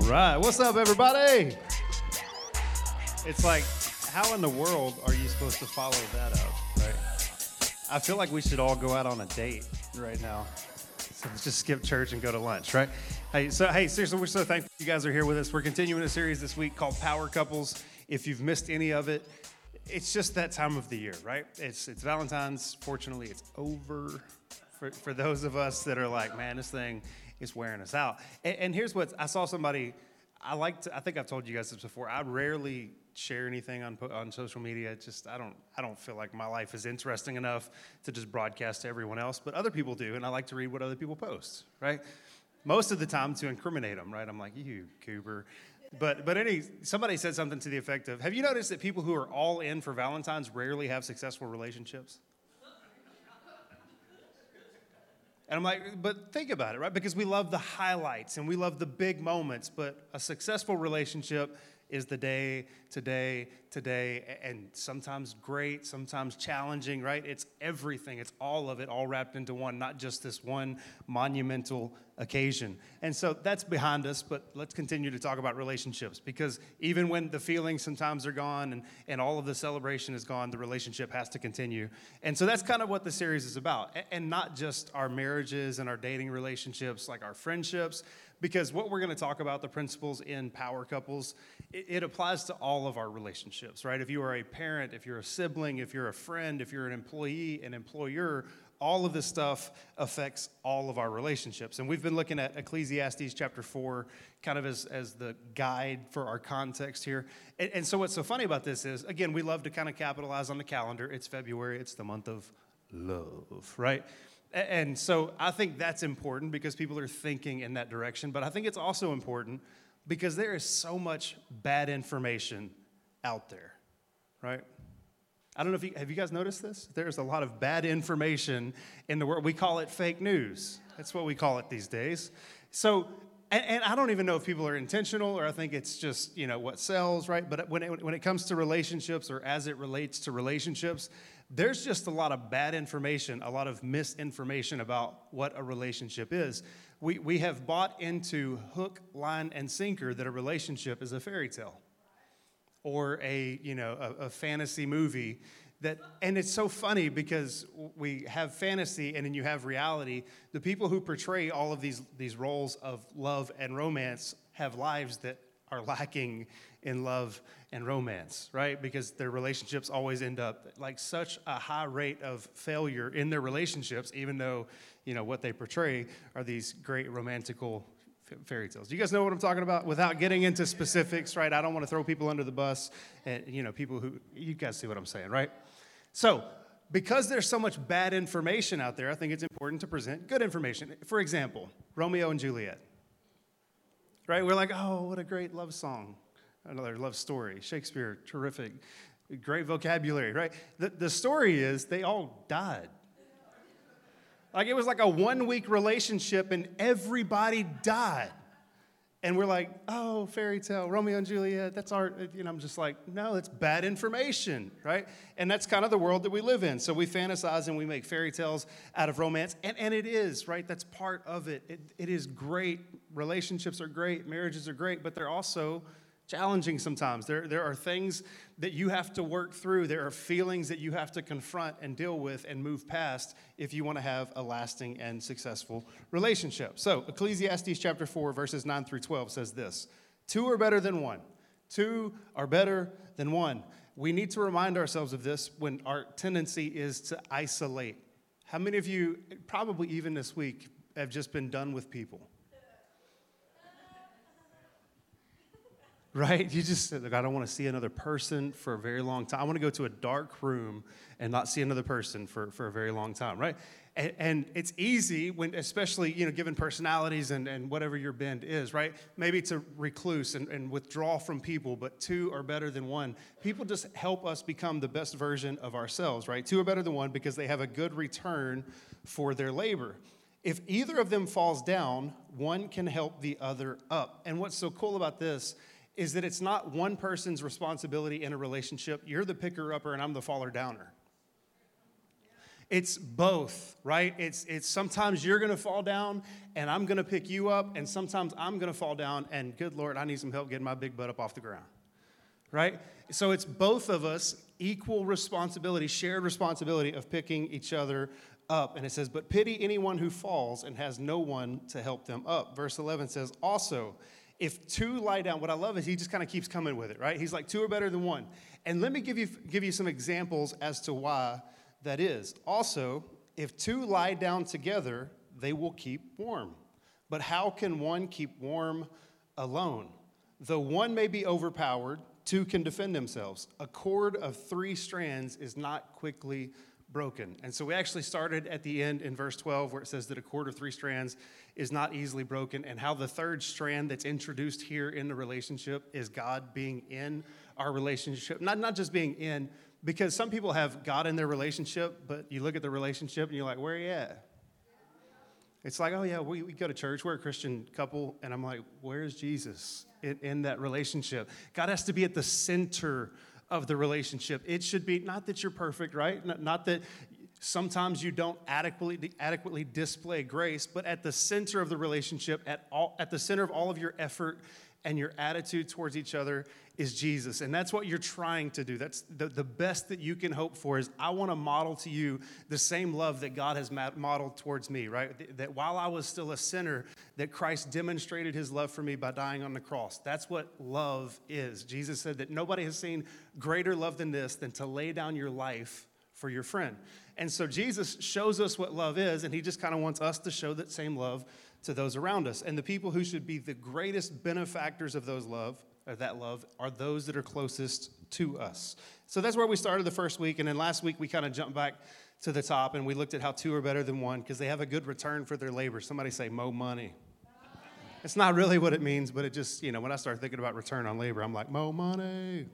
right, what's up, everybody? It's like, how in the world are you supposed to follow that up, right? I feel like we should all go out on a date right now. So let's just skip church and go to lunch, right? Hey, seriously, we're so thankful you guys are here with us. We're continuing a series this week called Power Couples. If you've missed any of it, it's just that time of the year, right? It's Valentine's. Fortunately, it's over for those of us that are like, man, this thing is wearing us out. And here's what I saw somebody. I think I've told you guys this before. I rarely share anything on social media. It's just I don't feel like my life is interesting enough to just broadcast to everyone else. But other people do, and I like to read what other people post, right? Most of the time to incriminate them, right? I'm like, you Cooper. But somebody said something to the effect of, have you noticed that people who are all in for Valentine's rarely have successful relationships? And I'm like, but think about it, right? Because we love the highlights and we love the big moments, but a successful relationship is the day to day, and sometimes great, sometimes challenging, right? It's everything. It's all of it, all wrapped into one, not just this one monumental occasion. And so that's behind us, but let's continue to talk about relationships, because even when the feelings sometimes are gone and all of the celebration is gone, the relationship has to continue. And so that's kind of what the series is about, and not just our marriages and our dating relationships, like our friendships, because what we're going to talk about, the principles in Power Couples, it applies to all of our relationships, right? If you are a parent, if you're a sibling, if you're a friend, if you're an employee, an employer, all of this stuff affects all of our relationships. And we've been looking at Ecclesiastes chapter 4 kind of as the guide for our context here. And so what's so funny about this is, again, we love to kind of capitalize on the calendar. It's February. It's the month of love, right? And so I think that's important because people are thinking in that direction. But I think it's also important because there is so much bad information out there, right? I don't know have you guys noticed this? There's a lot of bad information in the world. We call it fake news. That's what we call it these days. So, and I don't even know if people are intentional or I think it's just, what sells, right? But when it comes to relationships or as it relates to relationships, there's just a lot of bad information, a lot of misinformation about what a relationship is. We have bought into hook, line, and sinker that a relationship is a fairy tale or a fantasy movie. And it's so funny because we have fantasy and then you have reality. The people who portray all of these roles of love and romance have lives that are lacking in love and romance, right? Because their relationships always end up like such a high rate of failure in their relationships, even though, what they portray are these great romantical fairy tales. Do you guys know what I'm talking about? Without getting into specifics, right? I don't want to throw people under the bus and, people who, you guys see what I'm saying, right? So, because there's so much bad information out there, I think it's important to present good information. For example, Romeo and Juliet. Right? We're like, oh, what a great love song. Another love story. Shakespeare, terrific. Great vocabulary, right? The story is they all died. Like it was like a 1-week relationship and everybody died. And we're like, oh, fairy tale, Romeo and Juliet, that's art. I'm just like, no, that's bad information, right? And that's kind of the world that we live in. So we fantasize and we make fairy tales out of romance. And it is, right? That's part of it. It is great. Relationships are great. Marriages are great. But they're also challenging sometimes. There are things that you have to work through. There are feelings that you have to confront and deal with and move past if you want to have a lasting and successful relationship. So Ecclesiastes chapter 4, verses 9 through 12 says this: 2 are better than 1. 2 are better than 1. We need to remind ourselves of this when our tendency is to isolate. How many of you, probably even this week, have just been done with people? Right? You just said, I don't want to see another person for a very long time. I want to go to a dark room and not see another person for a very long time, right? And it's easy when, especially, given personalities and whatever your bend is, right? Maybe to recluse and withdraw from people, but 2 are better than 1. People just help us become the best version of ourselves, right? 2 are better than 1 because they have a good return for their labor. If either of them falls down, one can help the other up. And what's so cool about this is that it's not one person's responsibility in a relationship. You're the picker-upper and I'm the faller-downer. It's both, right? It's sometimes you're going to fall down and I'm going to pick you up, and sometimes I'm going to fall down and good Lord, I need some help getting my big butt up off the ground, right? So it's both of us, equal responsibility, shared responsibility of picking each other up. And it says, but pity anyone who falls and has no one to help them up. Verse 11 says, also, if two lie down, what I love is he just kind of keeps coming with it, right? He's like, two are better than one. And let me give you some examples as to why that is. Also, if two lie down together, they will keep warm. But how can one keep warm alone? Though one may be overpowered, two can defend themselves. A cord of 3 strands is not quickly broken. And so we actually started at the end in verse 12 where it says that a cord of 3 strands is not easily broken, and how the third strand that's introduced here in the relationship is God being in our relationship. Not just being in, because some people have God in their relationship, but you look at the relationship and you're like, where are you at? It's like, oh yeah, we go to church, we're a Christian couple, and I'm like, where's Jesus in that relationship? God has to be at the center of the relationship. It should be, not that you're perfect, right? Not that sometimes you don't adequately display grace, but at the center of the relationship, at the center of all of your effort and your attitude towards each other is Jesus. And that's what you're trying to do. That's the best that you can hope for is I want to model to you the same love that God has modeled towards me, right? That while I was still a sinner, that Christ demonstrated his love for me by dying on the cross. That's what love is. Jesus said that nobody has seen greater love than this, than to lay down your life for your friend. And so Jesus shows us what love is, and he just kind of wants us to show that same love to those around us. And the people who should be the greatest benefactors of that love are those that are closest to us. So that's where we started the first week, and then last week we kind of jumped back to the top and we looked at how 2 are better than 1 because they have a good return for their labor. Somebody say, mo money. It's not really what it means, but it just, when I start thinking about return on labor, I'm like, mo money.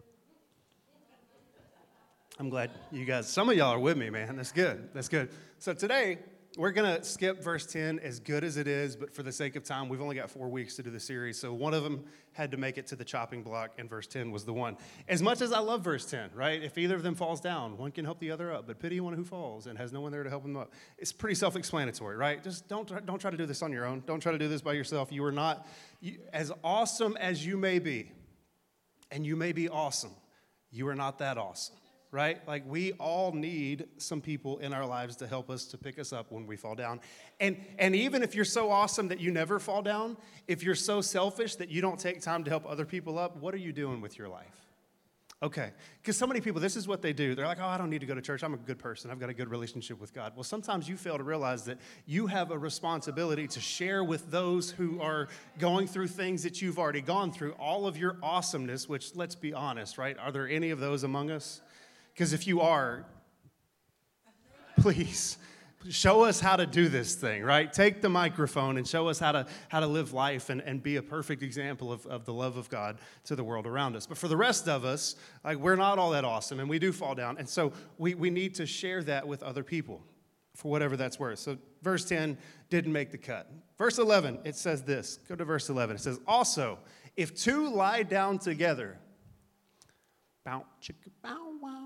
I'm glad you guys, some of y'all are with me, man. That's good. That's good. So today, we're going to skip verse 10 as good as it is, but for the sake of time, we've only got 4 weeks to do the series. So one of them had to make it to the chopping block, and verse 10 was the one. As much as I love verse 10, right? If either of them falls down, one can help the other up, but pity one who falls and has no one there to help him up. It's pretty self-explanatory, right? Just don't try to do this on your own. Don't try to do this by yourself. You are not, as awesome as you may be, and you may be awesome, you are not that awesome. Right? Like we all need some people in our lives to help us, to pick us up when we fall down. And even if you're so awesome that you never fall down, if you're so selfish that you don't take time to help other people up, what are you doing with your life? Okay, because so many people, this is what they do. They're like, oh, I don't need to go to church. I'm a good person. I've got a good relationship with God. Well, sometimes you fail to realize that you have a responsibility to share with those who are going through things that you've already gone through, all of your awesomeness, which, let's be honest, right? Are there any of those among us? Because if you are, please show us how to do this thing, right? Take the microphone and show us how to live life and be a perfect example of the love of God to the world around us. But for the rest of us, like we're not all that awesome and we do fall down. And so we need to share that with other people for whatever that's worth. So verse 10 didn't make the cut. Verse 11, it says this. Go to verse 11. It says, also, if 2 lie down together, bow, chicka, bow, wow,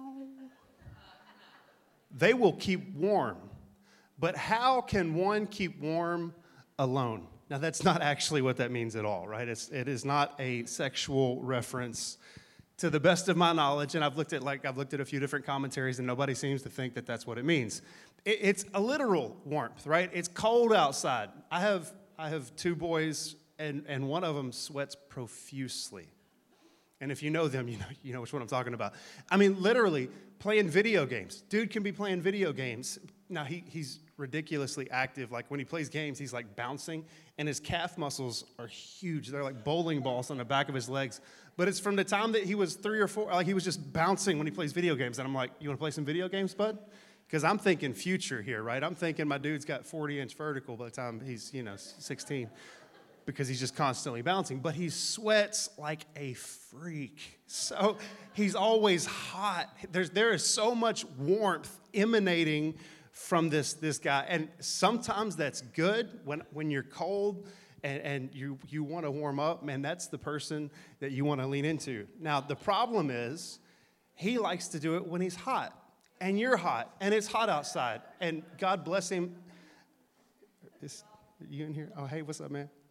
they will keep warm. But how can one keep warm alone? Now, that's not actually what that means at all, right? It is not a sexual reference to the best of my knowledge, and I've looked at a few different commentaries, and nobody seems to think that that's what it means. It's a literal warmth, right? It's cold outside. I have 2 boys, and one of them sweats profusely. And if you know them, you know which one I'm talking about. I mean, literally, playing video games. Dude can be playing video games. Now, he's ridiculously active. Like, when he plays games, he's, like, bouncing, and his calf muscles are huge. They're like bowling balls on the back of his legs. But it's from the time that he was 3 or 4, like, he was just bouncing when he plays video games. And I'm like, you want to play some video games, bud? Because I'm thinking future here, right? I'm thinking my dude's got 40-inch vertical by the time he's, 16. Because he's just constantly bouncing, but he sweats like a freak. So he's always hot. There is so much warmth emanating from this guy, and sometimes that's good when you're cold and you want to warm up. Man, that's the person that you want to lean into. Now the problem is he likes to do it when he's hot, and you're hot, and it's hot outside, and God bless him. Is you in here? Oh, hey, what's up, man?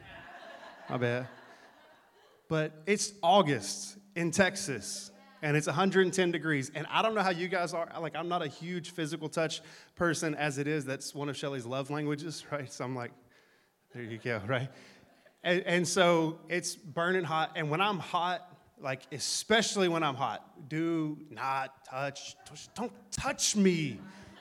My bad. But it's August in Texas, and it's 110 degrees. And I don't know how you guys are. Like, I'm not a huge physical touch person as it is. That's one of Shelly's love languages, right? So I'm like, there you go, right? And so it's burning hot. And when I'm hot, like, especially when I'm hot, do not touch. Don't touch me.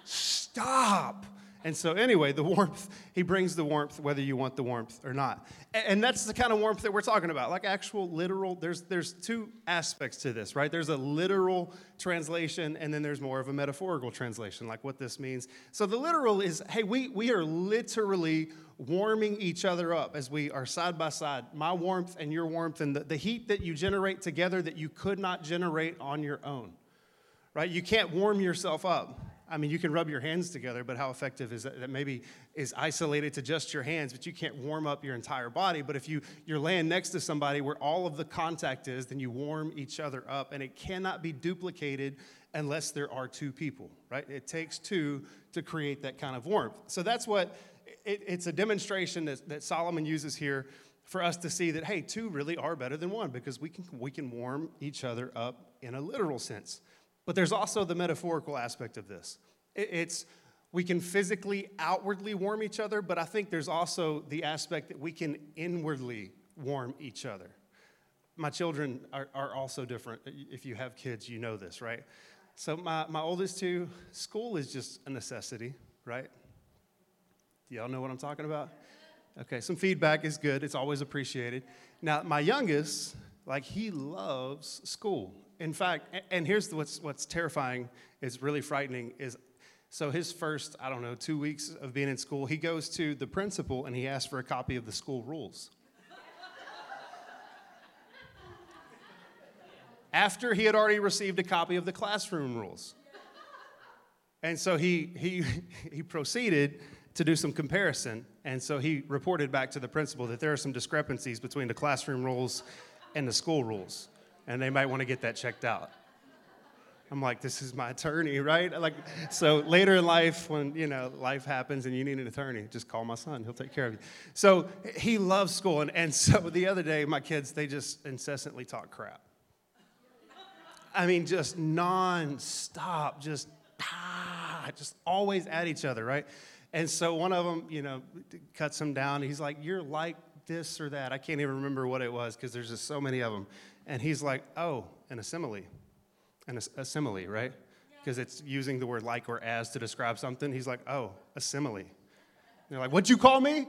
Stop. And so anyway, the warmth, he brings the warmth whether you want the warmth or not. And that's the kind of warmth that we're talking about, like actual literal. There's two aspects to this, right? There's a literal translation, and then there's more of a metaphorical translation, like what this means. So the literal is, hey, we are literally warming each other up as we are side by side. My warmth and your warmth, and the heat that you generate together that you could not generate on your own, right? You can't warm yourself up. I mean, you can rub your hands together, but how effective is that? That maybe is isolated to just your hands, but you can't warm up your entire body. But if you're laying next to somebody where all of the contact is, then you warm each other up, and it cannot be duplicated unless there are two people, right? It takes two to create that kind of warmth. So that's what, it's a demonstration that Solomon uses here for us to see that, hey, two really are better than one because we can warm each other up in a literal sense. But there's also the metaphorical aspect of this. We can physically, outwardly warm each other, but I think there's also the aspect that we can inwardly warm each other. My children are also different. If you have kids, you know this, right? So my oldest two, school is just a necessity, right? Do y'all know what I'm talking about? Okay, some feedback is good. It's always appreciated. Now, my youngest, like, he loves school. In fact, and here's what's terrifying, is really frightening, is so his first, 2 weeks of being in school, he goes to the principal and he asks for a copy of the school rules. After he had already received a copy of the classroom rules. And so he proceeded to do some comparison, and so he reported back to the principal that there are some discrepancies between the classroom rules and the school rules. And they might want to get that checked out. I'm like, this is my attorney, right? Like, so later in life, when, life happens and you need an attorney, just call my son. He'll take care of you. So he loves school. And so the other day, my kids, they just incessantly talk crap. I mean, just nonstop, just always at each other, right? And so one of them, cuts him down. He's like, you're like this or that. I can't even remember what it was because there's just so many of them. And he's like, oh, a simile, right? Because it's using the word like or as to describe something. He's like, oh, a simile. And they're like, what'd you call me?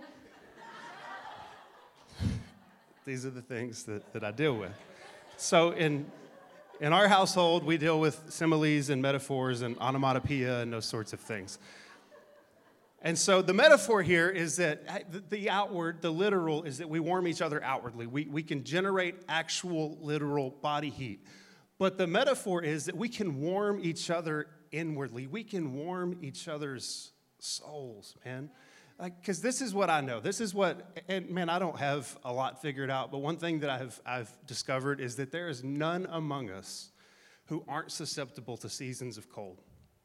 These are the things that I deal with. So in our household, we deal with similes and metaphors and onomatopoeia and those sorts of things. And so the metaphor here is that the outward, the literal, is that we warm each other outwardly. We can generate actual literal body heat. But the metaphor is that we can warm each other inwardly. We can warm each other's souls, man. Because this is what I know. This is what, and man, I don't have a lot figured out, but one thing that I've discovered is that there is none among us who aren't susceptible to seasons of cold.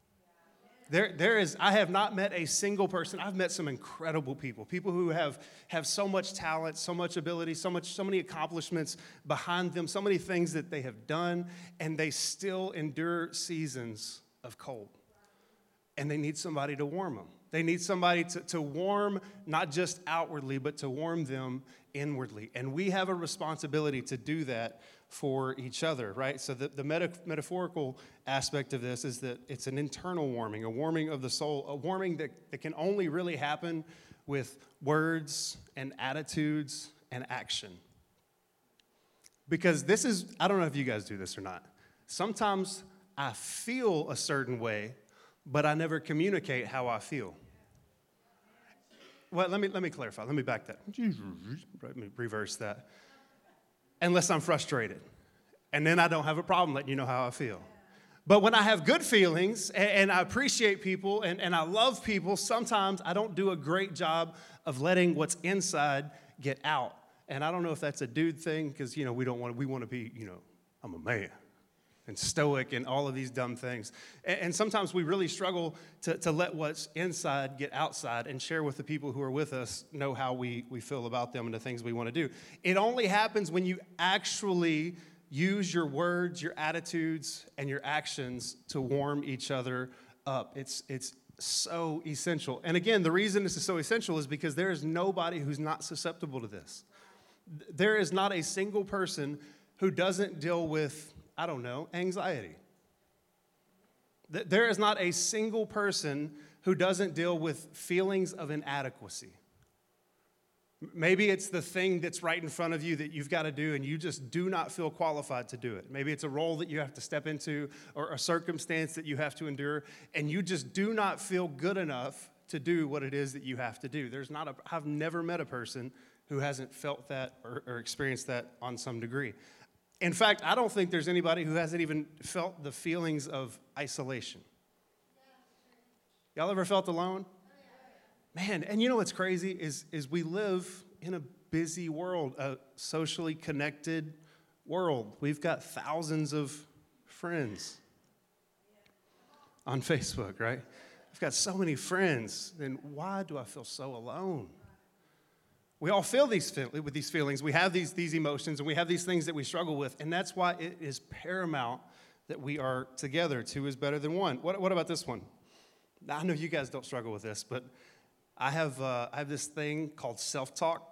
I have not met a single person. I've met some incredible people who have so much talent, so much ability, so many accomplishments behind them, so many things that they have done, and they still endure seasons of cold. And they need somebody to warm them. They need somebody to warm, not just outwardly, but to warm them inwardly. And we have a responsibility to do that for each other, right? So the metaphorical aspect of this is that it's an internal warming, a warming of the soul, a warming that can only really happen with words and attitudes and action. Because this is, I don't know if you guys do this or not. Sometimes I feel a certain way, but I never communicate how I feel. Well, let me clarify. Let me back that. Let me reverse that. Unless I'm frustrated. And then I don't have a problem letting you know how I feel. But when I have good feelings and I appreciate people and I love people, sometimes I don't do a great job of letting what's inside get out. And I don't know if that's a dude thing because, we want to be, I'm a man. and stoic and all of these dumb things. And sometimes we really struggle to let what's inside get outside and share with the people who are with us, know how we feel about them and the things we want to do. It only happens when you actually use your words, your attitudes, and your actions to warm each other up. It's so essential. And again, the reason this is so essential is because there is nobody who's not susceptible to this. There is not a single person who doesn't deal with, I don't know, anxiety. There is not a single person who doesn't deal with feelings of inadequacy. Maybe it's the thing that's right in front of you that you've got to do and you just do not feel qualified to do it. Maybe it's a role that you have to step into or a circumstance that you have to endure and you just do not feel good enough to do what it is that you have to do. I've never met a person who hasn't felt that or experienced that on some degree. In fact, I don't think there's anybody who hasn't even felt the feelings of isolation. Y'all ever felt alone? Man, and you know what's crazy is we live in a busy world, a socially connected world. We've got thousands of friends on Facebook, right? I've got so many friends, then why do I feel so alone? We all feel with these feelings. We have these emotions, and we have these things that we struggle with, and that's why it is paramount that we are together. Two is better than one. What about this one? Now, I know you guys don't struggle with this, but I have this thing called self-talk.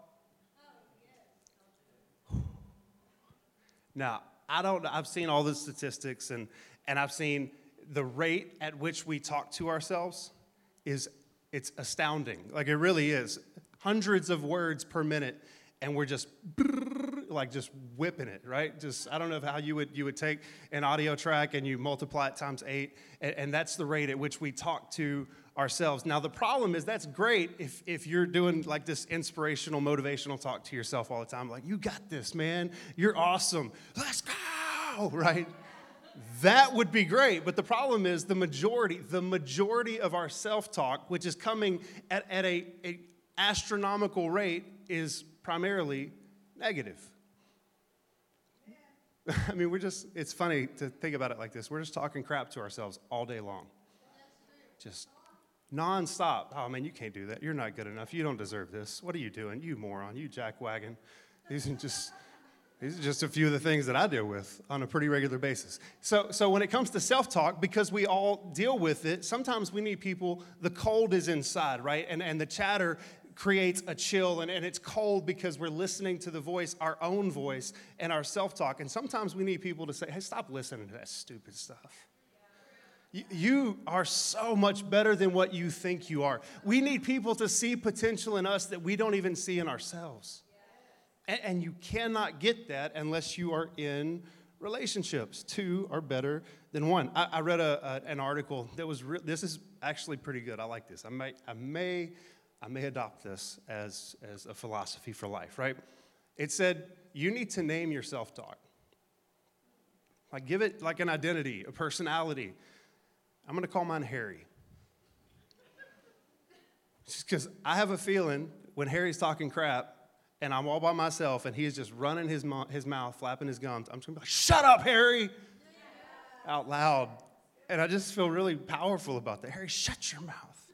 Now, I've seen all the statistics, and I've seen the rate at which we talk to ourselves it's astounding. Like, it really is. Hundreds of words per minute, and we're just whipping it, right? I don't know how you would take an audio track and you multiply it times 8, and that's the rate at which we talk to ourselves. Now, the problem is that's great if you're doing like this inspirational, motivational talk to yourself all the time, like, you got this, man, you're awesome, let's go, right? That would be great, but the problem is the majority of our self-talk, which is coming at a astronomical rate, is primarily negative. I mean, it's funny to think about it like this. We're just talking crap to ourselves all day long. Just nonstop. Oh, man, you can't do that. You're not good enough. You don't deserve this. What are you doing? You moron. You jackwagon. These are just a few of the things that I deal with on a pretty regular basis. So when it comes to self-talk, because we all deal with it, sometimes we need people, the cold is inside, right? And the chatter creates a chill, and it's cold because we're listening to the voice, our own voice, and our self-talk. And sometimes we need people to say, hey, stop listening to that stupid stuff. You are so much better than what you think you are. We need people to see potential in us that we don't even see in ourselves. And you cannot get that unless you are in relationships. Two are better than one. I read an article that was this is actually pretty good. I like this. I may adopt this as a philosophy for life, right? It said, you need to name your self-talk. Like, give it like an identity, a personality. I'm going to call mine Harry. Just because I have a feeling when Harry's talking crap and I'm all by myself and he's just running his mouth, flapping his gums, I'm just going to be like, shut up, Harry, out loud. And I just feel really powerful about that. Harry, shut your mouth.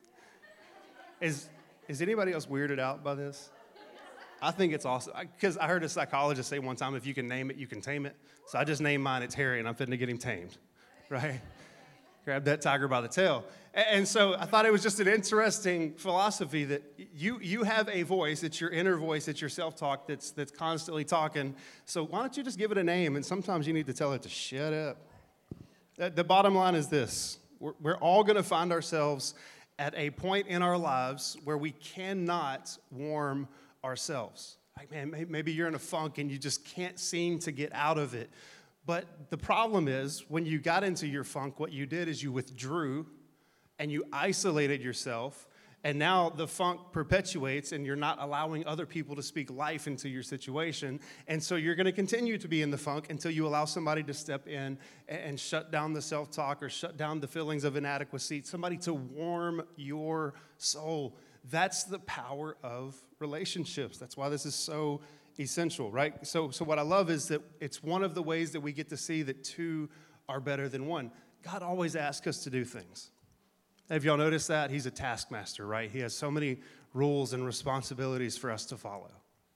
Is anybody else weirded out by this? I think it's awesome. Because I heard a psychologist say one time, if you can name it, you can tame it. So I just named mine, it's Harry, and I'm fitting to get him tamed, right? Grab that tiger by the tail. And so I thought it was just an interesting philosophy that you have a voice, it's your inner voice, it's your self-talk that's constantly talking. So why don't you just give it a name? And sometimes you need to tell it to shut up. The bottom line is this. We're all going to find ourselves at a point in our lives where we cannot warm ourselves. Like, man, maybe you're in a funk and you just can't seem to get out of it. But the problem is, when you got into your funk, what you did is you withdrew and you isolated yourself, and now the funk perpetuates and you're not allowing other people to speak life into your situation. And so you're going to continue to be in the funk until you allow somebody to step in and shut down the self-talk or shut down the feelings of inadequacy, somebody to warm your soul. That's the power of relationships. That's why this is so essential, right? So what I love is that it's one of the ways that we get to see that two are better than one. God always asks us to do things. Have y'all noticed that? He's a taskmaster, right? He has so many rules and responsibilities for us to follow.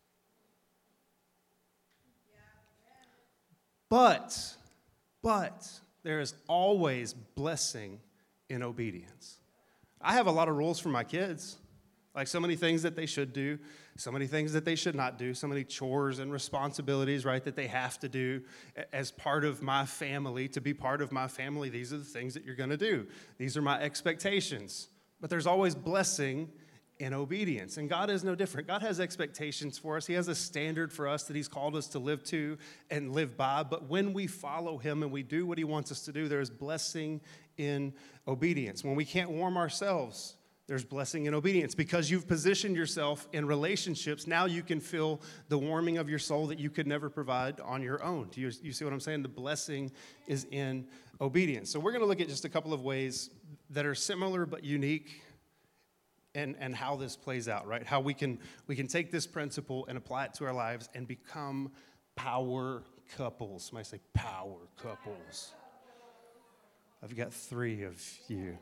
But there is always blessing in obedience. I have a lot of rules for my kids, like so many things that they should do, so many things that they should not do, so many chores and responsibilities, right, that they have to do as part of my family. To be part of my family, these are the things that you're going to do. These are my expectations. But there's always blessing in obedience. And God is no different. God has expectations for us. He has a standard for us that he's called us to live to and live by. But when we follow him and we do what he wants us to do, there is blessing in obedience. When we can't warm ourselves, there's blessing in obedience. Because you've positioned yourself in relationships, now you can feel the warming of your soul that you could never provide on your own. Do you see what I'm saying? The blessing is in obedience. So we're going to look at just a couple of ways that are similar but unique and how this plays out, right? How we can take this principle and apply it to our lives and become power couples. Somebody say power couples. I've got 3 of you.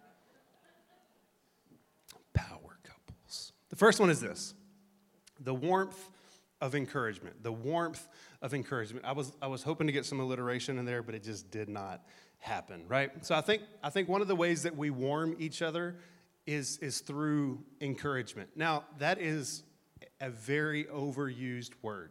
Power couples. The first one is this: the warmth of encouragement. The warmth of encouragement. I was hoping to get some alliteration in there, but it just did not happen, right? So I think one of the ways that we warm each other is through encouragement. Now, that is a very overused word.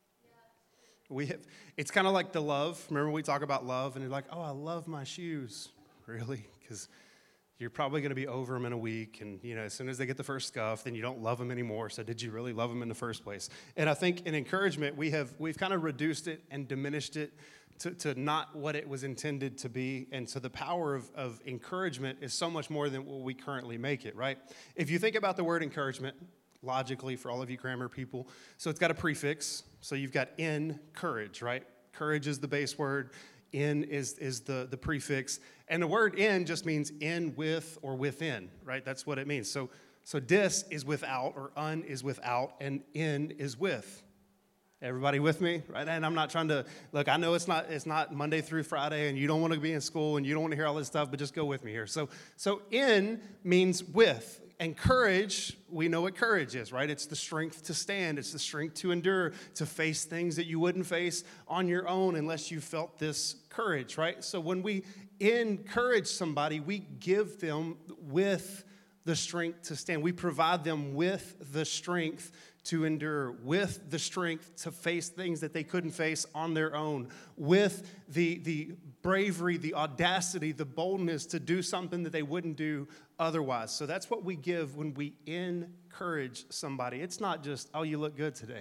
It's kind of like the love. Remember we talk about love, and you're like, oh, I love my shoes. Really? Because you're probably going to be over them in a week, and as soon as they get the first scuff, then you don't love them anymore. So did you really love them in the first place? And I think in encouragement, we've kind of reduced it and diminished it to not what it was intended to be. And so the power of encouragement is so much more than what we currently make it, right? If you think about the word encouragement, logically, for all of you grammar people, so it's got a prefix. So you've got encourage, right? Courage is the base word. In is the prefix. And the word in just means in, with, or within, right? That's what it means. So dis is without, or un is without, and in is with. Everybody with me, right? And I'm not trying to, look, I know it's not Monday through Friday, and you don't want to be in school, and you don't want to hear all this stuff, but just go with me here. So in means with, and courage, we know what courage is, right? It's the strength to stand. It's the strength to endure, to face things that you wouldn't face on your own unless you felt this courage, right? So when we encourage somebody, we give them with the strength to stand. We provide them with the strength to endure, with the strength to face things that they couldn't face on their own, with the bravery, the audacity, the boldness to do something that they wouldn't do otherwise. So that's what we give when we encourage somebody. It's not just, oh, you look good today.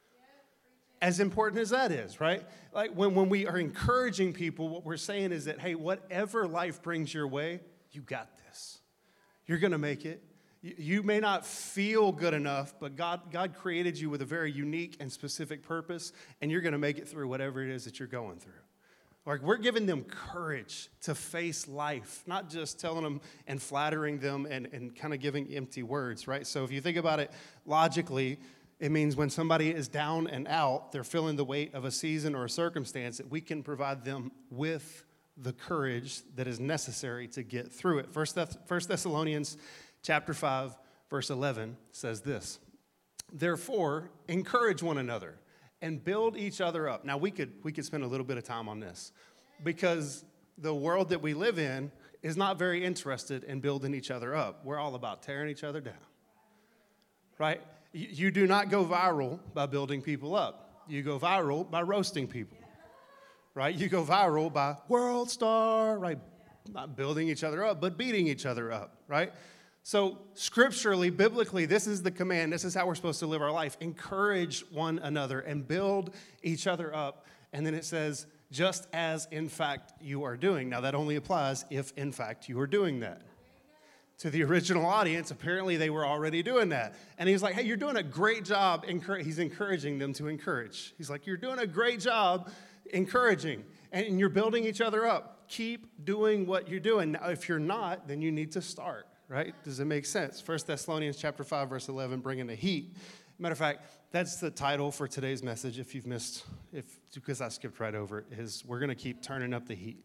As important as that is, right? Like when we are encouraging people, what we're saying is that, hey, whatever life brings your way, you got this. You're going to make it. You may not feel good enough, but God created you with a very unique and specific purpose, and you're going to make it through whatever it is that you're going through. Like, we're giving them courage to face life, not just telling them and flattering them and kind of giving empty words, right? So if you think about it logically, it means when somebody is down and out, they're feeling the weight of a season or a circumstance, that we can provide them with the courage that is necessary to get through it. First Thessalonians chapter 5, verse 11 says this: therefore, encourage one another and build each other up. Now, we could spend a little bit of time on this, because the world that we live in is not very interested in building each other up. We're all about tearing each other down, right? You do not go viral by building people up. You go viral by roasting people, right? You go viral by world star, right? Not building each other up, but beating each other up, right? So scripturally, biblically, this is the command. This is how we're supposed to live our life. Encourage one another and build each other up. And then it says, just as in fact you are doing. Now that only applies if in fact you are doing that. To the original audience, apparently they were already doing that. And he's like, hey, you're doing a great job. He's encouraging them to encourage. He's like, you're doing a great job encouraging, and you're building each other up. Keep doing what you're doing. Now, if you're not, then you need to start, right? Does it make sense? 1 Thessalonians chapter 5, verse 11, bringing the heat. Matter of fact, that's the title for today's message. If you've missed, because I skipped right over it, is we're going to keep turning up the heat.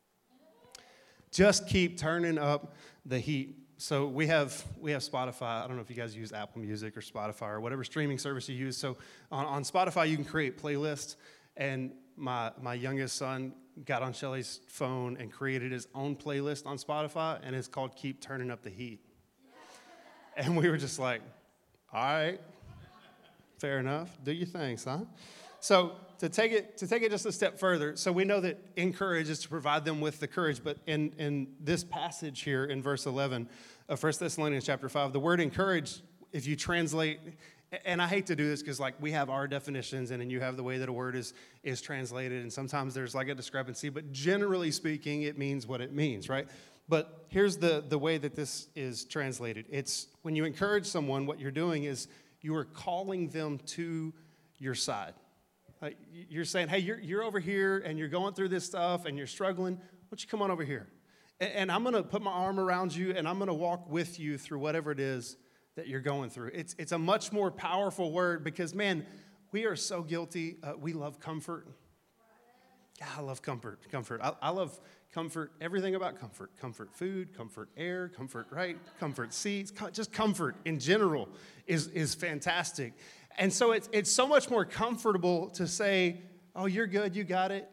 Just keep turning up the heat. So we have Spotify. I don't know if you guys use Apple Music or Spotify or whatever streaming service you use. So on Spotify, you can create playlists. And my youngest son got on Shelly's phone and created his own playlist on Spotify, and it's called Keep Turning Up the Heat. And we were just like, all right. Fair enough. Do your thing, son. So to take it just a step further, so we know that encourage is to provide them with the courage, but in this passage here in verse 11 of 1 Thessalonians chapter 5, the word encourage, if you translate, and I hate to do this because like we have our definitions and then you have the way that a word is translated, and sometimes there's like a discrepancy, but generally speaking, it means what it means, right? But here's the way that this is translated. It's when you encourage someone, what you're doing is you are calling them to your side. Like you're saying, hey, you're over here and you're going through this stuff and you're struggling. Why don't you come on over here? And I'm going to put my arm around you and I'm going to walk with you through whatever it is that you're going through. It's a much more powerful word because, man, we are so guilty. We love comfort. Yeah, I love comfort. I love comfort, everything about comfort. Comfort food, comfort air, comfort, right? Comfort seats, just comfort in general is fantastic. And so it's so much more comfortable to say, oh, you're good, you got it.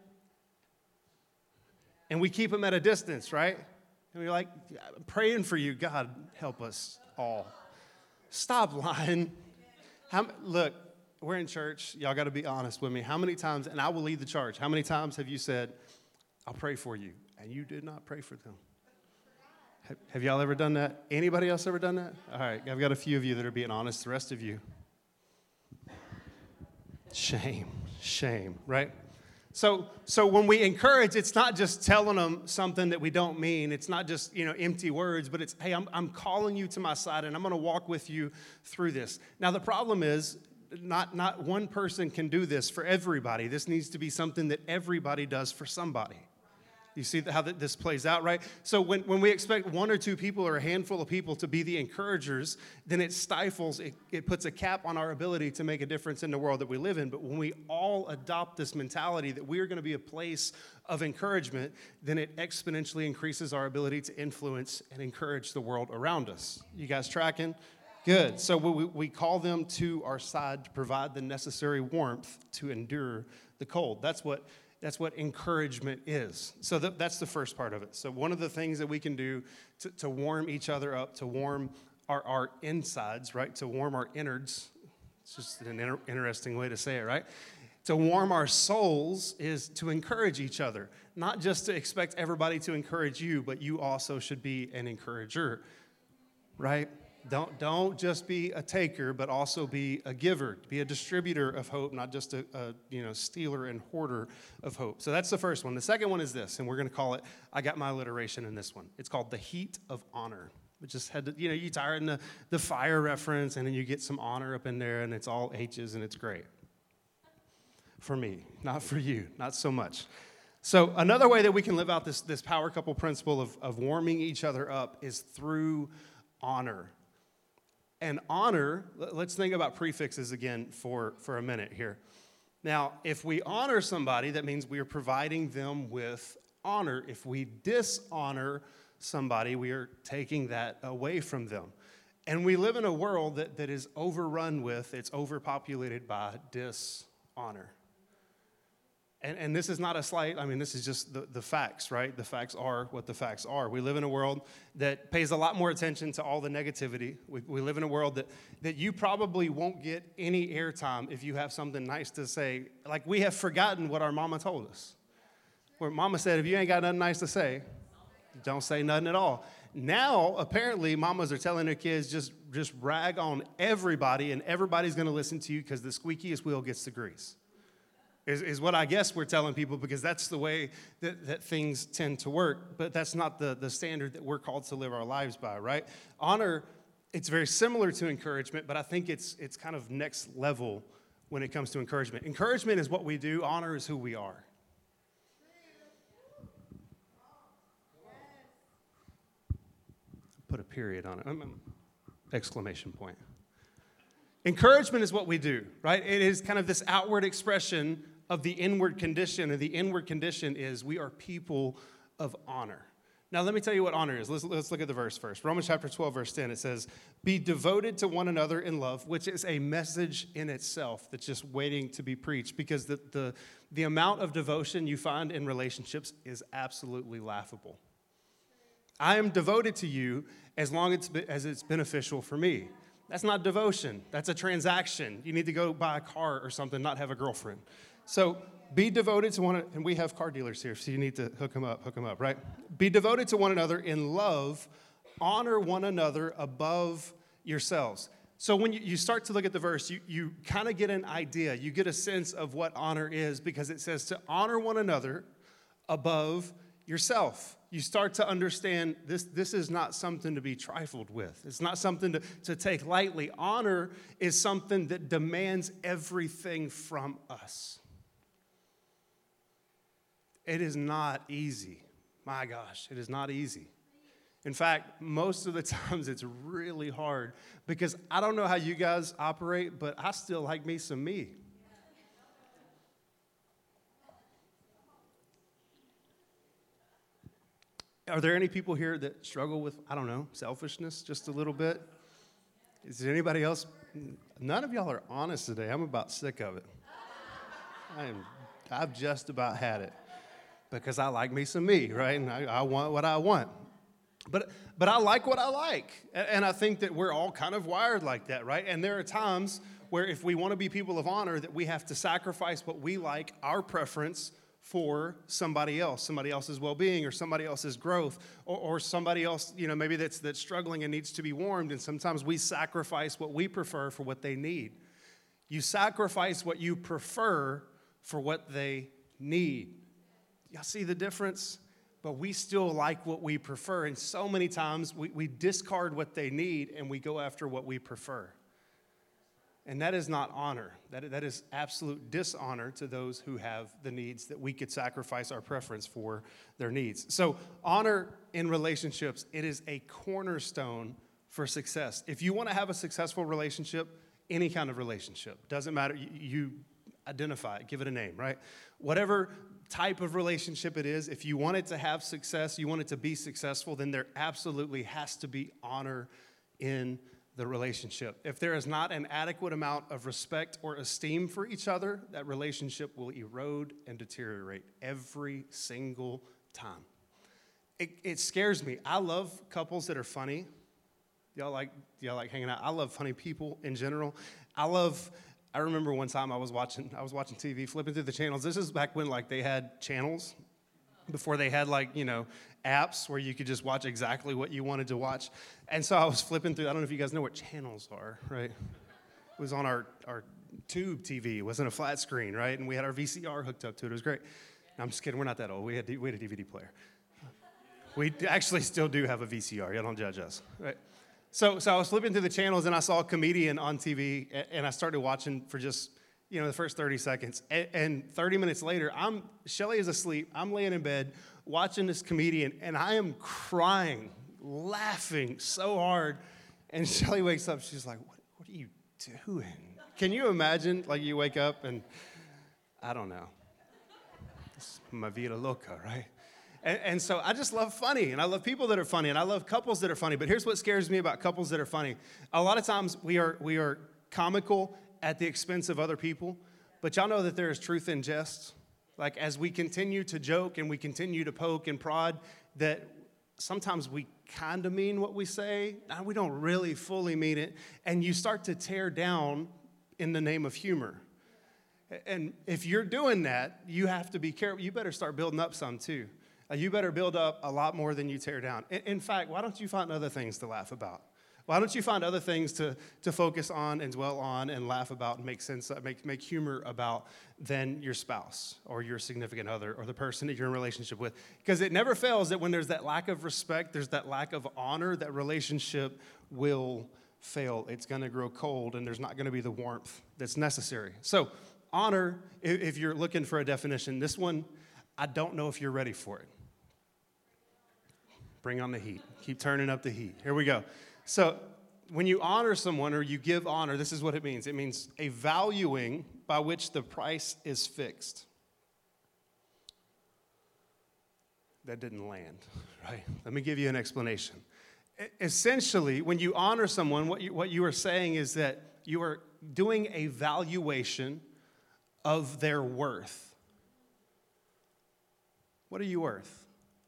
And we keep them at a distance, right? And we're like, I'm praying for you, God, help us all. Stop lying. Look, we're in church. Y'all got to be honest with me. How many times, and I will lead the charge, how many times have you said, I'll pray for you, and you did not pray for them? Have y'all ever done that? Anybody else ever done that? All right, I've got a few of you that are being honest. The rest of you, shame, right? So when we encourage, it's not just telling them something that we don't mean. It's not just, empty words, but it's, hey, I'm calling you to my side, and I'm going to walk with you through this. Now, the problem is, not one person can do this for everybody. This needs to be something that everybody does for somebody. You see how this plays out, right? So when we expect one or two people or a handful of people to be the encouragers, then it stifles, it puts a cap on our ability to make a difference in the world that we live in. But when we all adopt this mentality that we are going to be a place of encouragement, then it exponentially increases our ability to influence and encourage the world around us. You guys tracking? Good. So we call them to our side to provide the necessary warmth to endure the cold. That's what encouragement is. So that's the first part of it. So one of the things that we can do to warm each other up, to warm our insides, right? To warm our innards. It's just an interesting way to say it, right? To warm our souls is to encourage each other. Not just to expect everybody to encourage you, but you also should be an encourager, right? Don't just be a taker, but also be a giver. Be a distributor of hope, not just a stealer and hoarder of hope. So that's the first one. The second one is this, and we're going to call it, I got my alliteration in this one. It's called the heat of honor. We just had to, you tire in the fire reference, and then you get some honor up in there, and it's all H's, and it's great. For me, not for you, not so much. So another way that we can live out this power couple principle of warming each other up is through honor. And honor, let's think about prefixes again for a minute here. Now, if we honor somebody, that means we are providing them with honor. If we dishonor somebody, we are taking that away from them. And we live in a world that is overrun with, it's overpopulated by dishonor. And this is not a slight, this is just the facts, right? The facts are what the facts are. We live in a world that pays a lot more attention to all the negativity. We live in a world that you probably won't get any airtime if you have something nice to say. Like, we have forgotten what our mama told us. Where mama said, if you ain't got nothing nice to say, don't say nothing at all. Now, apparently, mamas are telling their kids, just rag on everybody, and everybody's going to listen to you because the squeakiest wheel gets the grease. Is what I guess we're telling people, because that's the way that things tend to work. But that's not the standard that we're called to live our lives by, right? Honor, it's very similar to encouragement, but I think it's kind of next level when it comes to encouragement. Encouragement is what we do. Honor is who we are. Put a period on it. Exclamation point. Encouragement is what we do, right? It is kind of this outward expression of the inward condition, and the inward condition is we are people of honor. Now, let me tell you what honor is. Let's look at the verse first. Romans chapter 12, verse 10, it says, be devoted to one another in love, which is a message in itself that's just waiting to be preached, because the amount of devotion you find in relationships is absolutely laughable. I am devoted to you as long as it's beneficial for me. That's not devotion. That's a transaction. You need to go buy a car or something, not have a girlfriend. So be devoted to one, and we have car dealers here, so you need to hook them up, right? Be devoted to one another in love. Honor one another above yourselves. So when you start to look at the verse, you kind of get an idea. You get a sense of what honor is, because it says to honor one another above yourself. You start to understand this is not something to be trifled with. It's not something to take lightly. Honor is something that demands everything from us. It is not easy. My gosh, it is not easy. In fact, most of the times it's really hard, because I don't know how you guys operate, but I still like me some me. Are there any people here that struggle with, I don't know, selfishness just a little bit? Is there anybody else? None of y'all are honest today. I'm about sick of it. I've just about had it, because I like me some me, right? And I want what I want. But I like what I like. And I think that we're all kind of wired like that, right? And there are times where if we want to be people of honor, that we have to sacrifice what we like, our preference, for somebody else's well-being, or somebody else's growth, or somebody else, maybe that's struggling and needs to be warmed. And sometimes we sacrifice what we prefer for what they need. You sacrifice what you prefer for what they need. Y'all see the difference? But we still like what we prefer. And so many times we discard what they need and we go after what we prefer. And that is not honor. That is absolute dishonor to those who have the needs that we could sacrifice our preference for their needs. So honor in relationships, it is a cornerstone for success. If you want to have a successful relationship, any kind of relationship, doesn't matter, you identify it, give it a name, right? Whatever type of relationship it is, if you want it to have success, you want it to be successful, then there absolutely has to be honor in the relationship. If there is not an adequate amount of respect or esteem for each other, that relationship will erode and deteriorate every single time. It scares me. I love couples that are funny. Y'all like hanging out. I love funny people in general. I remember one time I was watching TV, flipping through the channels. This is back when they had channels, before they had apps where you could just watch exactly what you wanted to watch. And so I was flipping through. I don't know if you guys know what channels are, right? It was on our tube TV. It wasn't a flat screen, right? And we had our VCR hooked up to it. It was great. No, I'm just kidding. We're not that old. We had a DVD player. We actually still do have a VCR. Y'all don't judge us, right? So I was flipping through the channels, and I saw a comedian on TV, and I started watching for just the first 30 seconds. And 30 minutes later, Shelly is asleep. I'm laying in bed watching this comedian, and I am crying, laughing so hard. And Shelly wakes up. She's like, what are you doing? Can you imagine, you wake up and, I don't know. It's my vida loca, right? And so I just love funny, and I love people that are funny, and I love couples that are funny. But here's what scares me about couples that are funny. A lot of times we are comical at the expense of other people, but y'all know that there is truth in jest. As we continue to joke and we continue to poke and prod, that sometimes we kind of mean what we say. Now, we don't really fully mean it, and you start to tear down in the name of humor. And if you're doing that, you have to be careful. You better start building up some too. You better build up a lot more than you tear down. In fact, why don't you find other things to laugh about? Why don't you find other things to focus on and dwell on and laugh about and make humor about than your spouse or your significant other or the person that you're in a relationship with? Because it never fails that when there's that lack of respect, there's that lack of honor, that relationship will fail. It's going to grow cold, and there's not going to be the warmth that's necessary. So honor, if you're looking for a definition, this one, I don't know if you're ready for it. Bring on the heat. Keep turning up the heat. Here we go. So when you honor someone or you give honor, this is what it means. It means a valuing by which the price is fixed. That didn't land, right? Let me give you an explanation. Essentially, when you honor someone, what you are saying is that you are doing a valuation of their worth. What are you worth?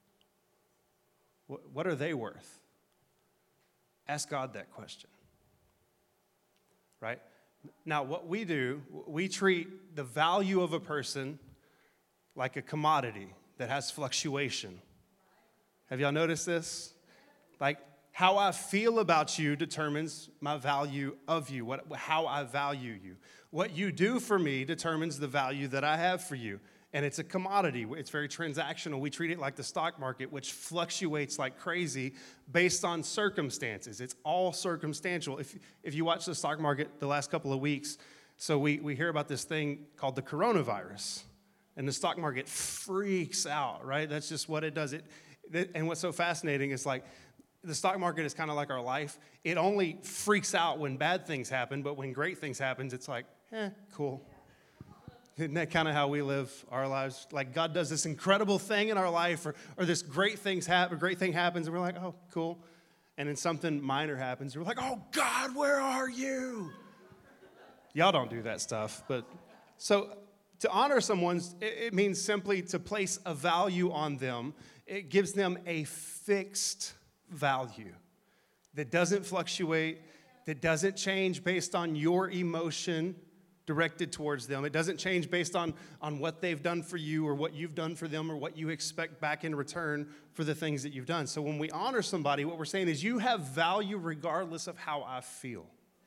What are they worth? Ask God that question, right? Now, what we do, we treat the value of a person like a commodity that has fluctuation. Have y'all noticed this? Like, how I feel about you determines my value of you, how I value you. What you do for me determines the value that I have for you. And it's a commodity. It's very transactional. We treat it like the stock market, which fluctuates like crazy based on circumstances. It's all circumstantial. If you watch the stock market the last couple of weeks, so we hear about this thing called the coronavirus. And the stock market freaks out, right? That's just what it does. And what's so fascinating is like, the stock market is kind of like our life. It only freaks out when bad things happen, but when great things happen, it's like, cool. Isn't that kind of how we live our lives? Like God does this incredible thing in our life, or this great thing happens, and we're like, oh, cool. And then something minor happens, and we're like, oh, God, where are you? Y'all don't do that stuff. But so to honor someone, it means simply to place a value on them. It gives them a fixed value that doesn't fluctuate, that doesn't change based on your emotion directed towards them. It doesn't change based on what they've done for you or what you've done for them or what you expect back in return for the things that you've done. So when we honor somebody, what we're saying is you have value regardless of how I feel.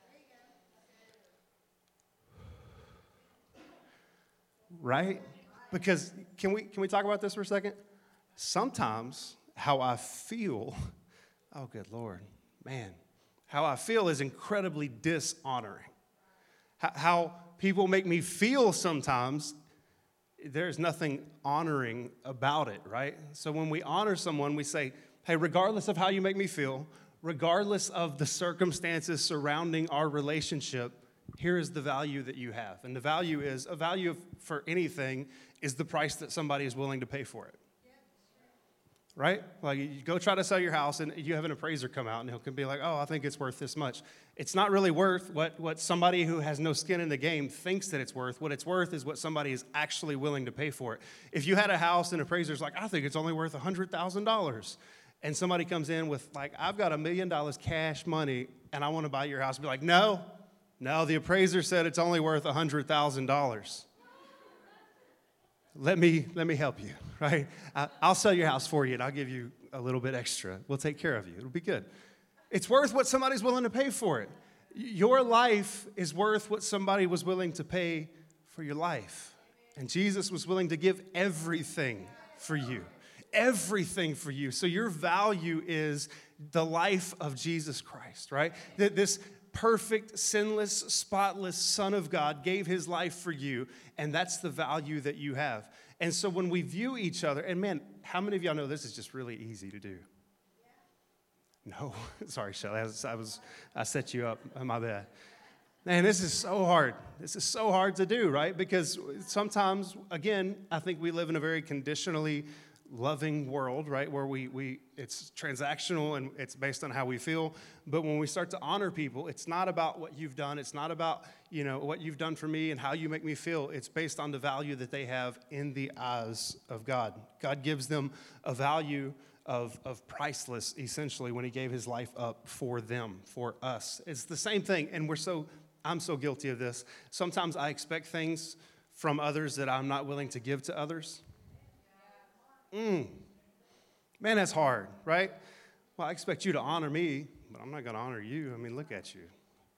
Right? Because can we talk about this for a second? Sometimes how I feel, oh good Lord, man, how I feel is incredibly dishonoring. How people make me feel sometimes, there's nothing honoring about it, right? So when we honor someone, we say, hey, regardless of how you make me feel, regardless of the circumstances surrounding our relationship, here is the value that you have. And the value is, a value for anything is the price that somebody is willing to pay for it. Right? Like you go try to sell your house and you have an appraiser come out and he'll be like, oh, I think it's worth this much. It's not really worth what somebody who has no skin in the game thinks that it's worth. What it's worth is what somebody is actually willing to pay for it. If you had a house and appraiser's like, I think it's only worth $100,000. And somebody comes in with like, I've got $1 million cash money and I want to buy your house. Be like, no, the appraiser said it's only worth $100,000. Let me help you, right? I'll sell your house for you, and I'll give you a little bit extra. We'll take care of you. It'll be good. It's worth what somebody's willing to pay for it. Your life is worth what somebody was willing to pay for your life. And Jesus was willing to give everything for you. Everything for you. So your value is the life of Jesus Christ, right? This perfect, sinless, spotless Son of God gave his life for you, and that's the value that you have. And so when we view each other, and man, how many of y'all know this is just really easy to do? No, sorry, Shelly, I set you up, my bad. Man, this is so hard. This is so hard to do, right? Because sometimes, again, I think we live in a very conditionally loving world, right, where it's transactional and it's based on how we feel. But when we start to honor people, it's not about what you've done. It's not about, what you've done for me and how you make me feel. It's based on the value that they have in the eyes of God. God gives them a value of priceless, essentially, when he gave his life up for them, for us. It's the same thing, and I'm so guilty of this. Sometimes I expect things from others that I'm not willing to give to others. Man, that's hard, right? Well, I expect you to honor me, but I'm not going to honor you. I mean, look at you.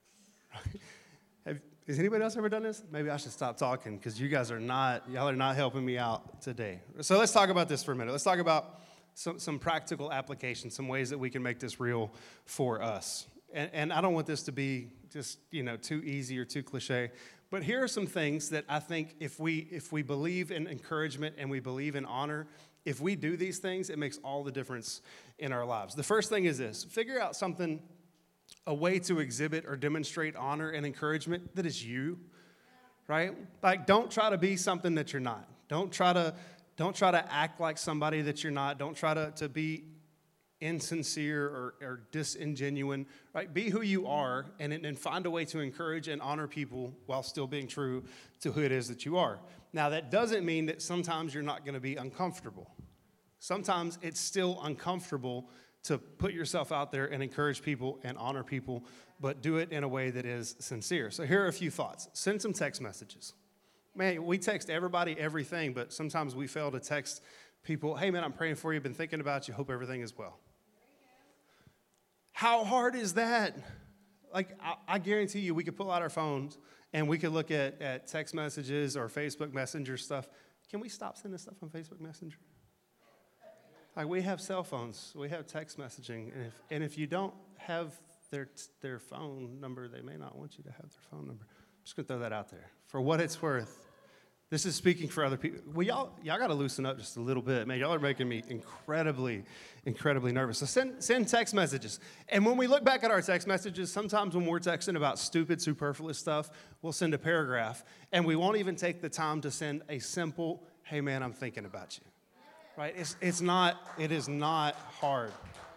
Has anybody else ever done this? Maybe I should stop talking because y'all are not helping me out today. So let's talk about this for a minute. Let's talk about some practical applications, some ways that we can make this real for us. And I don't want this to be just, too easy or too cliche. But here are some things that I think if we believe in encouragement and we believe in honor, if we do these things, it makes all the difference in our lives. The first thing is this: figure out something a way to exhibit or demonstrate honor and encouragement that is you, right? Like, don't try to be something that you're not. Don't try to act like somebody that you're not. Don't try to be insincere or disingenuine, right? Be who you are and find a way to encourage and honor people while still being true to who it is that you are. Now, that doesn't mean that sometimes you're not going to be uncomfortable. Sometimes it's still uncomfortable to put yourself out there and encourage people and honor people, but do it in a way that is sincere. So here are a few thoughts. Send some text messages. Man, we text everybody everything, but sometimes we fail to text people, hey, man, I'm praying for you, been thinking about you, hope everything is well. How hard is that? Like, I guarantee you we could pull out our phones and we could look at text messages or Facebook Messenger stuff. Can we stop sending stuff on Facebook Messenger? Like, we have cell phones, we have text messaging, and if you don't have their phone number, they may not want you to have their phone number. I'm just going to throw that out there. For what it's worth, this is speaking for other people. Well, y'all got to loosen up just a little bit. Man, y'all are making me incredibly nervous. So send text messages. And when we look back at our text messages, sometimes when we're texting about stupid, superfluous stuff, we'll send a paragraph, and we won't even take the time to send a simple, hey, man, I'm thinking about you. Right? It is not hard.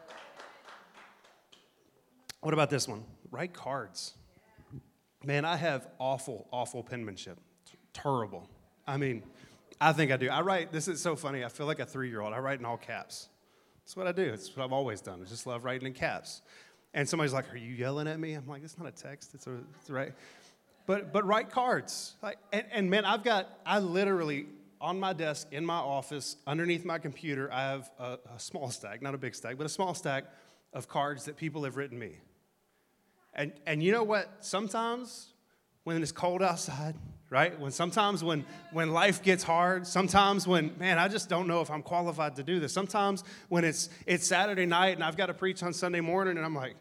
What about this one? Write cards. Man, I have awful penmanship. Terrible. I mean, I think I do. This is so funny. I feel like a 3-year-old. I write in all caps. That's what I do. It's what I've always done. I just love writing in caps. And somebody's like, are you yelling at me? I'm like, it's not a text. It's right. But write cards. Like, and man, I literally, on my desk, in my office, underneath my computer, I have a small stack, not a big stack, but a small stack of cards that people have written me. And you know what? Sometimes when it's cold outside, right? Sometimes when life gets hard, sometimes when, man, I just don't know if I'm qualified to do this. Sometimes when it's Saturday night and I've got to preach on Sunday morning and I'm like,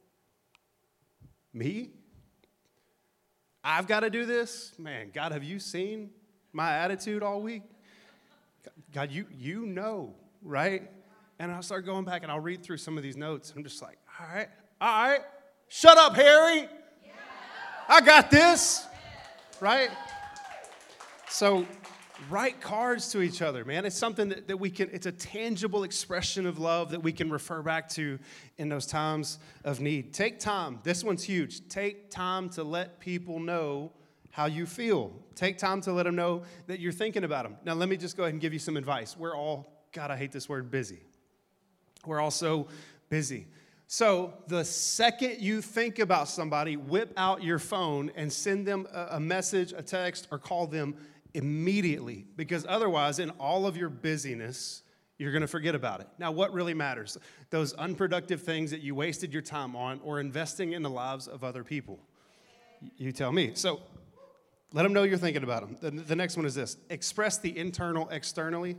me? I've got to do this? Man, God, have you seen my attitude all week? God, you know, right? And I'll start going back and I'll read through some of these notes. I'm just like, all right. Shut up, Harry. I got this. Right? So write cards to each other, man. It's something that we can, it's a tangible expression of love that we can refer back to in those times of need. Take time. This one's huge. Take time to let people know how you feel. Take time to let them know that you're thinking about them. Now, let me just go ahead and give you some advice. We're all, God, I hate this word, busy. We're all so busy. So the second you think about somebody, whip out your phone and send them a message, a text, or call them immediately. Because otherwise, in all of your busyness, you're going to forget about it. Now, what really matters? Those unproductive things that you wasted your time on or investing in the lives of other people. You tell me. So let them know you're thinking about them. The next one is this. Express the internal externally.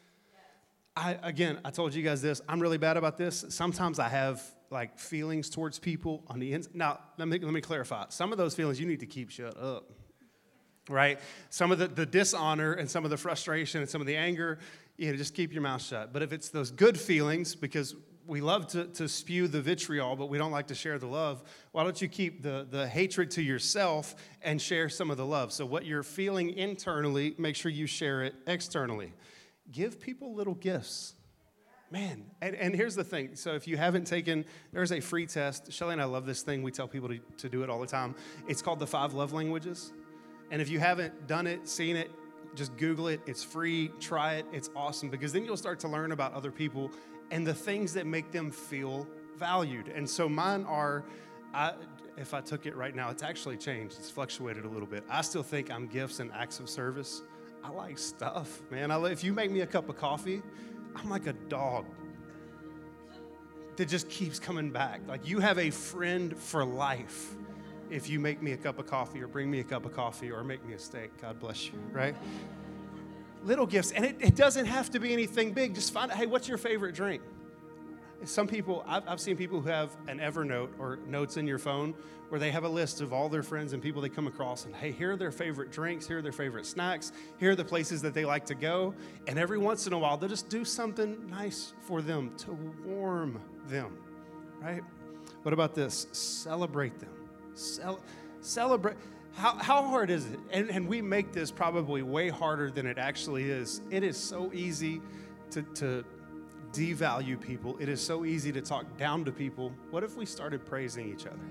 I told you guys this. I'm really bad about this. Sometimes I have like feelings towards people on the inside. Now, let me clarify. Some of those feelings you need to keep shut up, right? Some of the dishonor and some of the frustration and some of the anger, just keep your mouth shut. But if it's those good feelings, because we love to spew the vitriol, but we don't like to share the love, why don't you keep the hatred to yourself and share some of the love? So what you're feeling internally, make sure you share it externally. Give people little gifts. Man, and here's the thing. So if you haven't taken, there's a free test. Shelly and I love this thing. We tell people to do it all the time. It's called the 5 Love Languages. And if you haven't done it, seen it, just Google it. It's free. Try it. It's awesome because then you'll start to learn about other people and the things that make them feel valued. And so mine are, if I took it right now, it's actually changed. It's fluctuated a little bit. I still think I'm gifts and acts of service. I like stuff, man. If you make me a cup of coffee, I'm like a dog that just keeps coming back. Like you have a friend for life if you make me a cup of coffee or bring me a cup of coffee or make me a steak. God bless you, right? Little gifts. And it doesn't have to be anything big. Just find out, hey, what's your favorite drink? Some people, I've seen people who have an Evernote or notes in your phone where they have a list of all their friends and people they come across and, hey, here are their favorite drinks, here are their favorite snacks, here are the places that they like to go. And every once in a while, they'll just do something nice for them to warm them, right? What about this? Celebrate them. Celebrate. How hard is it? And we make this probably way harder than it actually is. It is so easy to devalue people. It is so easy to talk down to people. What if we started praising each other?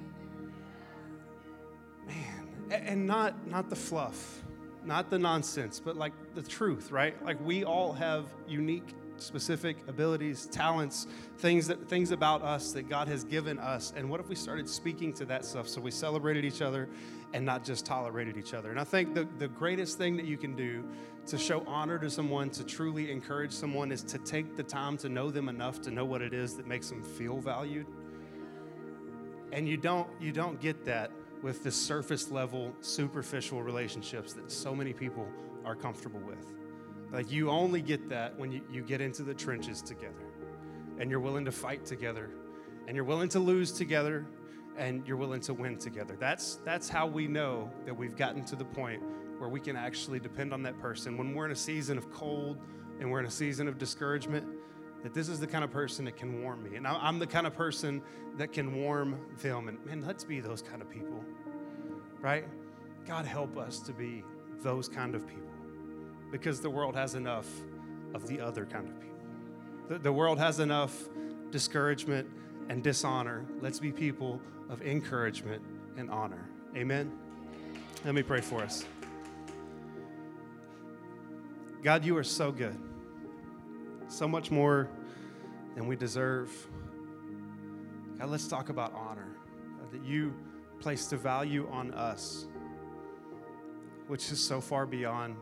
Man, and not the fluff, not the nonsense, but like the truth, right? Like we all have unique, specific abilities, talents, things about us that God has given us. And what if we started speaking to that stuff so we celebrated each other and not just tolerated each other? And I think the greatest thing that you can do to show honor to someone, to truly encourage someone, is to take the time to know them enough to know what it is that makes them feel valued. And you don't get that with the surface level, superficial relationships that so many people are comfortable with. Like you only get that when you get into the trenches together and you're willing to fight together and you're willing to lose together and you're willing to win together. That's how we know that we've gotten to the point where we can actually depend on that person. When we're in a season of cold and we're in a season of discouragement, that this is the kind of person that can warm me. And I'm the kind of person that can warm them. And man, let's be those kind of people, right? God help us to be those kind of people, because the world has enough of the other kind of people. The world has enough discouragement and dishonor. Let's be people of encouragement and honor. Amen? Let me pray for us. God, you are so good. So much more than we deserve. God, let's talk about honor, that you placed a value on us, which is so far beyond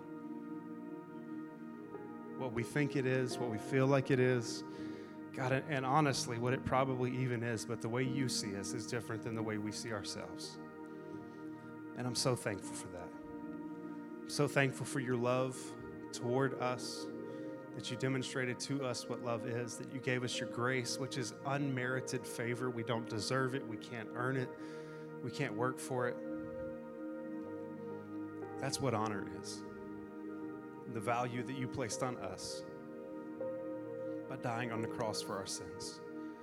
what we think it is, what we feel like it is. God, and honestly, what it probably even is, but the way you see us is different than the way we see ourselves. And I'm so thankful for that. I'm so thankful for your love toward us, that you demonstrated to us what love is, that you gave us your grace, which is unmerited favor. We don't deserve it. We can't earn it. We can't work for it. That's what honor is. The value that you placed on us by dying on the cross for our sins.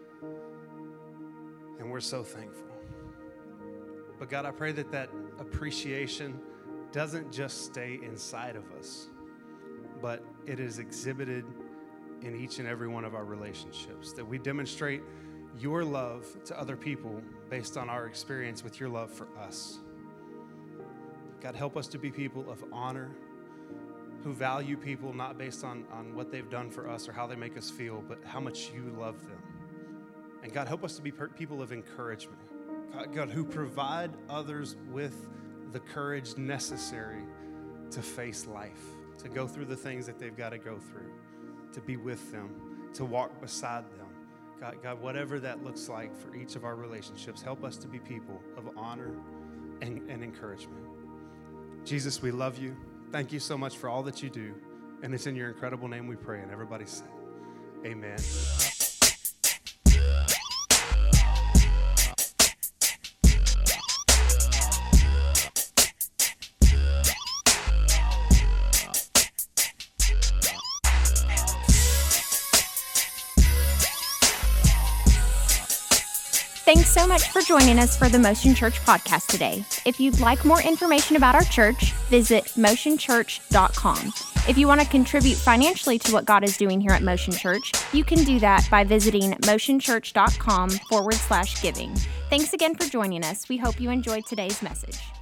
And we're so thankful. But God, I pray that that appreciation doesn't just stay inside of us, but it is exhibited in each and every one of our relationships, that we demonstrate your love to other people based on our experience with your love for us. God, help us to be people of honor, who value people not based on what they've done for us or how they make us feel, but how much you love them. And God, help us to be people of encouragement. God, who provide others with the courage necessary to face life, to go through the things that they've got to go through, to be with them, to walk beside them. God, whatever that looks like for each of our relationships, help us to be people of honor and encouragement. Jesus, we love you. Thank you so much for all that you do. And it's in your incredible name we pray. And everybody say, amen. Thanks so much for joining us for the Motion Church podcast today. If you'd like more information about our church, visit motionchurch.com. If you want to contribute financially to what God is doing here at Motion Church, you can do that by visiting motionchurch.com/giving. Thanks again for joining us. We hope you enjoyed today's message.